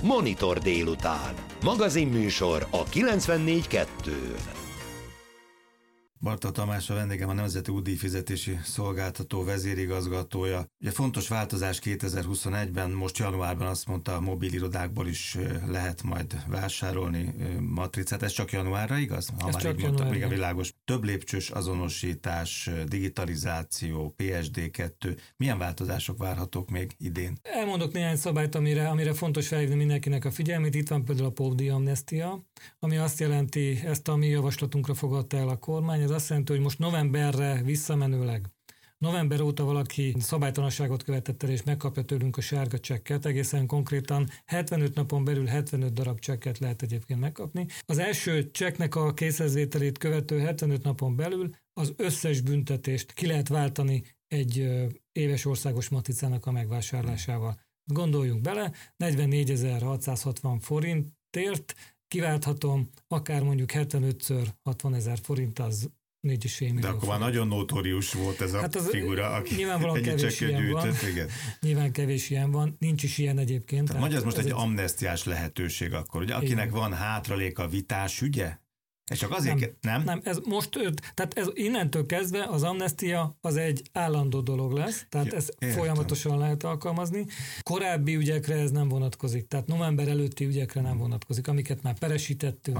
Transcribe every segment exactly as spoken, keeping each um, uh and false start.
Monitor délután. Magazinműsor a kilencvennégy kettőn. Barta Tamás a vendégem, a Nemzeti Útdíjfizetési Szolgáltató vezérigazgatója. Ugye fontos változás kétezer-huszonegyben, most januárban azt mondta, a mobil irodákból is lehet majd vásárolni matricát. Ez csak januárra, igaz? Ha Ez már csak így mondtam, január, igen, világos. Több lépcsős azonosítás, digitalizáció, pé es dé kettő. Milyen változások várhatók még idén? Elmondok néhány szabályt, amire, amire fontos felhívni mindenkinek a figyelmét. Itt van például a pótdíj amnestia, ami azt jelenti, ezt a mi javaslatunkra fogadta el a kormány. Ez azt jelenti, hogy most novemberre visszamenőleg, november óta valaki szabálytalanságot követett el, és megkapja tőlünk a sárga csekket, egészen konkrétan hetvenöt napon belül hetvenöt darab csekket lehet egyébként megkapni. Az első csekknek a készhezvételét követő hetvenöt napon belül az összes büntetést ki lehet váltani egy éves országos matricának a megvásárlásával. Gondoljunk bele, negyvennégyezer-hatszázhatvan forintért kiválthatom, akár mondjuk hetvenötször hatvanezer forint, az négy és fél millió. De akkor már nagyon notórius volt ez a hát az figura, aki nyilvánvalóan ennyi kevés csekket ilyen gyűjtött. van. Igen. Nyilván kevés ilyen van, nincs is ilyen egyébként. Tehát magyar ez most ez egy, egy egy amnesztiás lehetőség akkor, ugye? Akinek igen. van hátralék a vitás ügye? Ez csak azért, nem, nem? Nem, ez most, tehát ez innentől kezdve az amnestia az egy állandó dolog lesz, tehát ja, ezt értem. Folyamatosan lehet alkalmazni. Korábbi ügyekre ez nem vonatkozik, tehát november előtti ügyekre nem vonatkozik, amiket már peresítettünk,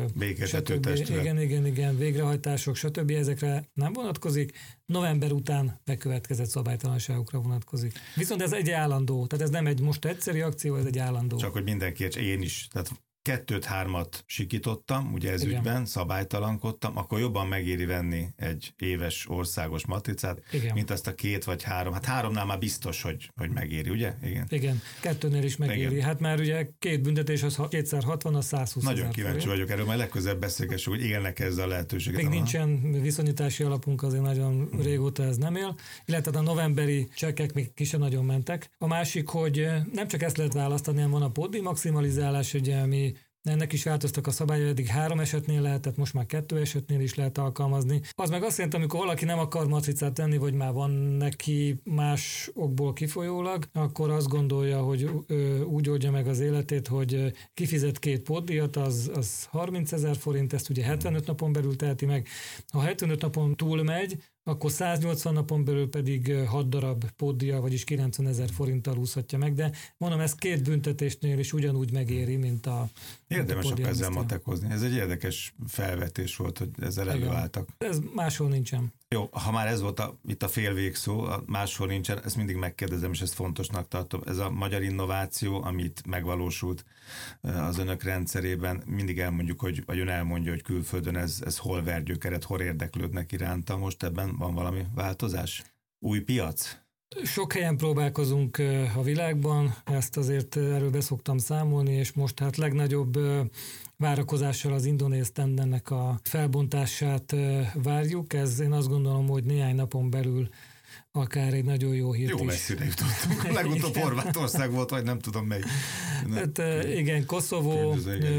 stb. Igen, igen, igen, végrehajtások, stb. Ezekre nem vonatkozik, november után bekövetkezett szabálytalanságokra vonatkozik. Viszont ez egy állandó, tehát ez nem egy most egyszeri akció, ez egy állandó. Csak hogy mindenki, én is, tehát kettőt-hármat sikítottam, ugye ez igen. ügyben, szabálytalankodtam, akkor jobban megéri venni egy éves országos matricát, igen. mint azt a két vagy három. Hát háromnál már biztos, hogy, hogy megéri, ugye? Igen. Igen, kettőnél is megéri. Igen. Hát már ugye két büntetés, az kétszer hatvan, az százhúsz. Nagyon kíváncsi forint. vagyok erről, majd legközelebb beszélgessünk, hogy élnek ezzel a lehetőséget. Még nincsen viszonyítási alapunk, azért nagyon hmm. régóta ez nem él, illetve a novemberi csekkek még ki sem nagyon mentek. A másik, hogy nem csak ezt lehet választani, hanem van a pótdíj maximalizálás, ugye, ami ennek is változtak a szabályai, eddig három esetnél lehetett, most már kettő esetnél is lehet alkalmazni. Az meg azt jelenti, amikor valaki nem akar matricát tenni, vagy már van neki más okból kifolyólag, akkor azt gondolja, hogy ö, úgy oldja meg az életét, hogy kifizet két pótdíjat, az, az harmincezer forint, ezt ugye hetvenöt napon belül teheti meg. Ha hetvenöt napon túl megy, akkor száznyolcvan napon belül pedig hat darab pótdíjjal, vagyis kilencvenezer forinttal úszhatja meg, de mondom, ez két büntetésnél is ugyanúgy megéri, mint a Érdemes a ezzel matekozni. Ez egy érdekes felvetés volt, hogy ezzel igen. előálltak. Ez máshol nincsen. Jó, ha már ez volt a, itt a fél végszó, a máshol nincsen, ezt mindig megkérdezem, és ezt fontosnak tartom. Ez a magyar innováció, amit megvalósult az önök rendszerében, mindig elmondjuk, hogy, vagy ön elmondja, hogy külföldön ez, ez hol ver gyökeret, hol érdeklődnek iránta. Most ebben van valami változás? Új piac? Sok helyen próbálkozunk a világban, ezt azért erről beszoktam számolni, és most hát legnagyobb várakozással az indonéz tendernek a felbontását várjuk. Ez én azt gondolom, hogy néhány napon belül akár egy nagyon jó hírt jó is. Jó messzire jutottunk. A legutóbb Horvátország volt, vagy nem tudom melyik. Hát, igen, Koszovó,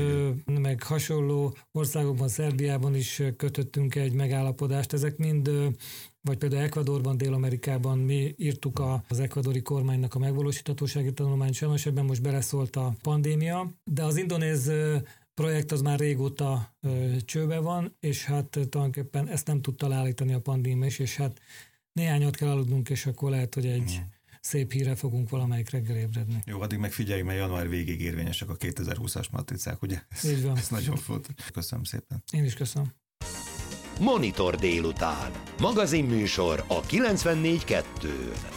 meg hasonló országokban, Szerbiában is kötöttünk egy megállapodást. Ezek mind, vagy például Ecuadorban, Dél-Amerikában mi írtuk az ekvadori kormánynak a megvalósíthatósági tanulmányt, sajnos ebben most beleszólt a pandémia, de az indonéz projekt az már régóta csőbe van, és hát tulajdonképpen ezt nem tudta állítani a pandémia is, és hát néhányat kell aludnunk, és akkor lehet, hogy egy mm. szép hírre fogunk valamelyik reggel ébredni. Jó, addig meg figyeljük, mert január végig érvényesek a kétezer-húszas matricák, ugye? Ez, így van. Ez nagyon fontos. Köszönöm szépen. Én is köszönöm. Monitor délután. Magazinműsor a kilencvennégy kettőn.